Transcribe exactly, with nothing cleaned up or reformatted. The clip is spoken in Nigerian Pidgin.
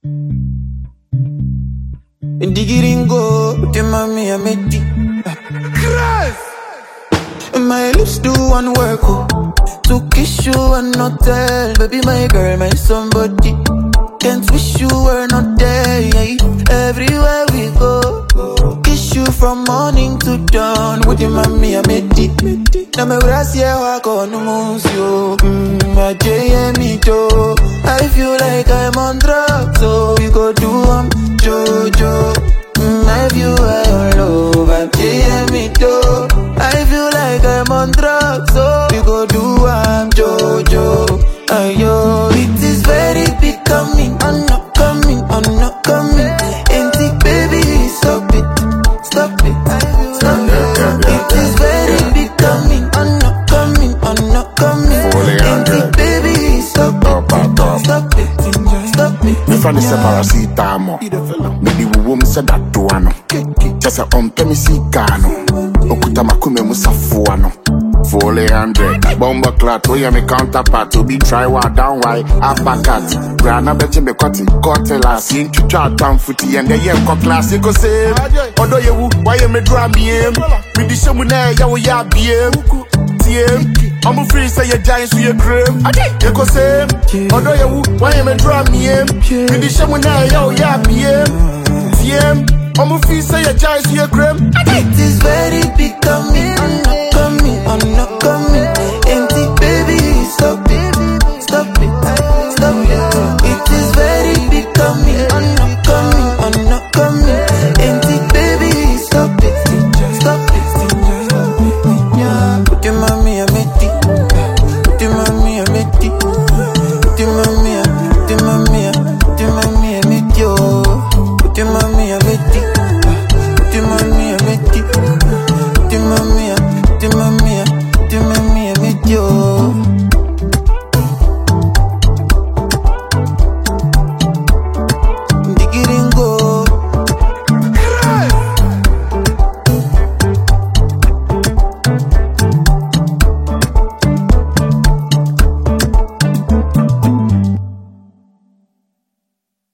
Digiringo, the mommy I made it. My lips do one work, oh. To kiss you and not tell, baby my girl, my somebody. Can't wish you were not there, yeah. Everywhere we go, kiss you from morning to dawn. With your mommy I made it. Now my brass yeah walk on the moons, yo. Mmm, my J M E too. I feel like I'm on drugs, so we go do um Jojo. Mm, I feel I all over J M E too. I feel like I'm on drugs, so we go do um Jojo. Ayo, it is very becoming. I'm not coming, I'm not coming. Ain't it, baby? Stop it, stop it, stop it. It is very becoming. I'm not coming, I'm not coming. Ain't it, baby? Stop it, stop it, stop it. Me find the paracetamol. Me di woman said that to ano. Just a unpenny sikano. Okuta makume musafuano. Four hundred, bomba clat, we are me counterpart to be try wa down why uppercut. Grana betting me cutting, cutlass, in to chat down footy and the year classic say. Although you why you me draw me in with the show na ya we ya B M. T M, I'm free say your giants with your cream. You go say, although you why you me draw me in with the show na ya we ya B M. T M, I'm free say your giants with your cream. It is very becoming. I'm not coming.